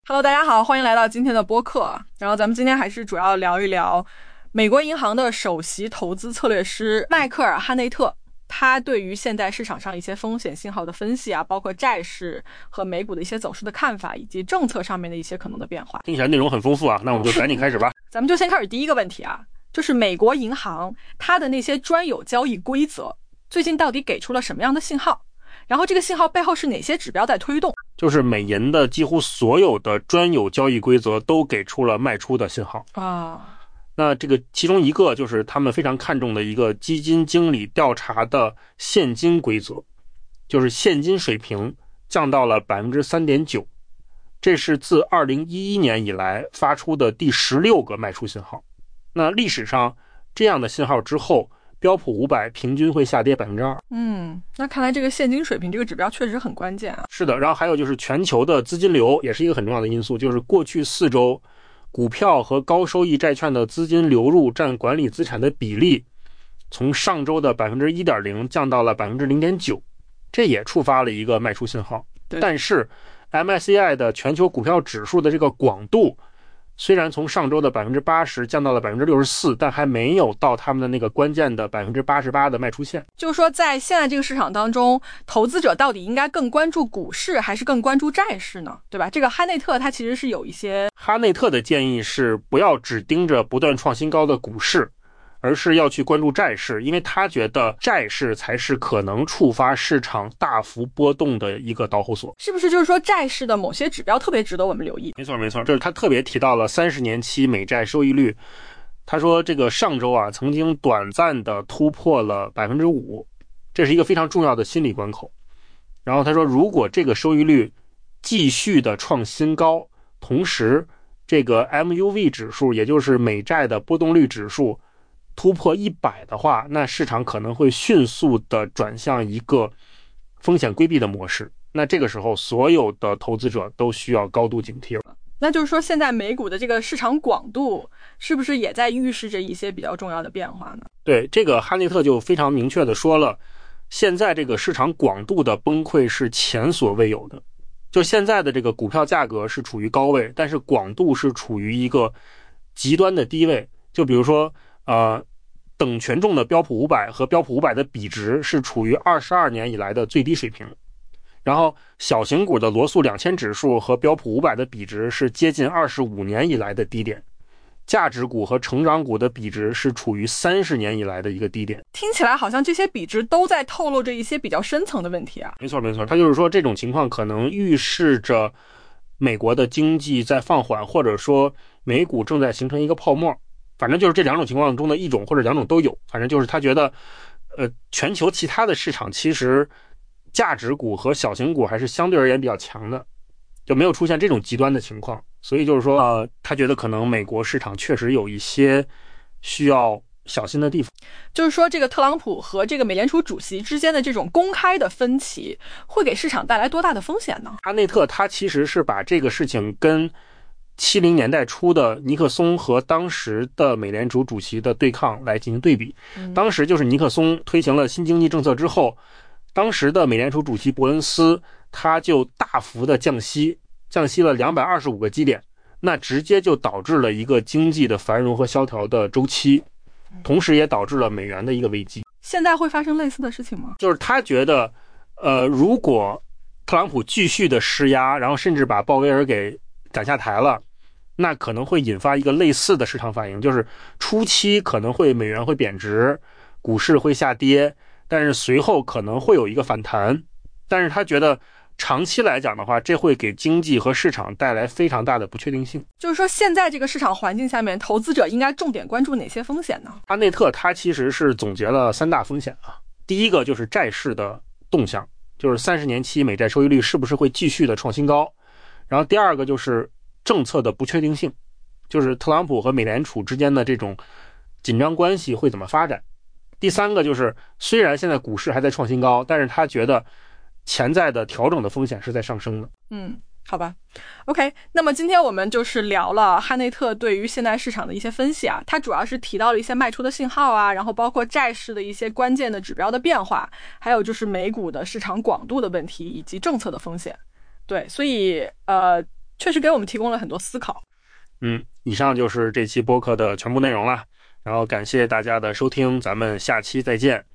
Hello， 大家好，欢迎来到今天的播客。然后咱们今天还是主要聊一聊美国银行的首席投资策略师迈克尔·哈内特，他对于现在市场上一些风险信号的分析啊，包括债市和美股的一些走势的看法，以及政策上面的一些可能的变化。 听起来内容很丰富啊，那我们就赶紧开始吧。 咱们就先开始第一个问题啊，就是美国银行它的那些专有交易规则最近到底给出了什么样的信号？然后这个信号背后是哪些指标在推动？ 就是美银的几乎所有的专有交易规则都给出了卖出的信号啊。 那这个其中一个就是他们非常看重的一个基金经理调查的现金规则，就是现金水平降到了 3.9%， 这是自2011年以来发出的第16个卖出信号。那历史上这样的信号之后，标普500平均会下跌 2%。 那看来这个现金水平这个指标确实很关键啊。 是的，然后还有就是全球的资金流也是一个很重要的因素，就是过去4周股票和高收益债券的资金流入占管理资产的比例从上周的 1.0% 降到了 0.9%， 这也触发了一个卖出信号。但是 MSCI 的全球股票指数的这个广度虽然从上周的 80% 降到了 64%， 但还没有到他们的那个关键的 88% 的卖出线。 就是说在现在这个市场当中，投资者到底应该更关注股市还是更关注债市呢？对吧？这个哈内特他其实是有一些， 哈内特的建议是不要只盯着不断创新高的股市，而是要去关注债市，因为他觉得债市才是可能触发市场大幅波动的一个导火索。 是不是就是说债市的某些指标特别值得我们留意？ 没错没错，这是他特别提到了30年期美债收益率。他说这个上周啊曾经短暂的突破了 5%， 这是一个非常重要的心理关口。然后他说如果这个收益率继续的创新高，同时这个 MUV 指数也就是美债的波动率指数突破100的话，那市场可能会迅速的转向一个风险规避的模式。那这个时候所有的投资者都需要高度警惕了。 那就是说现在美股的这个市场广度是不是也在预示着一些比较重要的变化呢？ 对，这个哈内特就非常明确的说了，现在这个市场广度的崩溃是前所未有的。就现在的这个股票价格是处于高位，但是广度是处于一个极端的低位。就比如说等权重的标普500和标普500的比值是处于22年以来的最低水平，然后小型股的罗素2000指数和标普500的比值是接近25年以来的低点，价值股和成长股的比值是处于30年以来的一个低点。 听起来好像这些比值都在透露着一些比较深层的问题啊。 没错没错，他就是说这种情况可能预示着美国的经济在放缓，或者说美股正在形成一个泡沫。反正就是这两种情况中的一种或者两种都有，反正就是他觉得全球其他的市场其实价值股和小型股还是相对而言比较强的，就没有出现这种极端的情况。所以就是说他觉得可能美国市场确实有一些需要小心的地方。 就是说这个特朗普和这个美联储主席之间的这种公开的分歧会给市场带来多大的风险呢？ 哈内特他其实是把这个事情跟70年代初的尼克松和当时的美联储主席的对抗来进行对比。当时就是尼克松推行了新经济政策之后，当时的美联储主席伯恩斯他就大幅的降息了225个基点，那直接就导致了一个经济的繁荣和萧条的周期，同时也导致了美元的一个危机。 现在会发生类似的事情吗？ 就是他觉得如果特朗普继续的施压，然后甚至把鲍威尔给赶下台了，那可能会引发一个类似的市场反应，就是初期可能会美元会贬值，股市会下跌，但是随后可能会有一个反弹。但是他觉得长期来讲的话，这会给经济和市场带来非常大的不确定性。 就是说现在这个市场环境下面，投资者应该重点关注哪些风险呢？ 哈内特他其实是总结了3大风险啊。第一个就是债市的动向，就是30年期美债收益率是不是会继续的创新高。然后第二个就是政策的不确定性，就是特朗普和美联储之间的这种紧张关系会怎么发展。第三个就是虽然现在股市还在创新高，但是他觉得潜在的调整的风险是在上升的。 好吧 OK， 那么今天我们就是聊了哈内特对于现在市场的一些分析啊，他主要是提到了一些卖出的信号啊，然后包括债市的一些关键的指标的变化，还有就是美股的市场广度的问题以及政策的风险。对，所以确实给我们提供了很多思考。 以上就是这期播客的全部内容了，然后感谢大家的收听，咱们下期再见。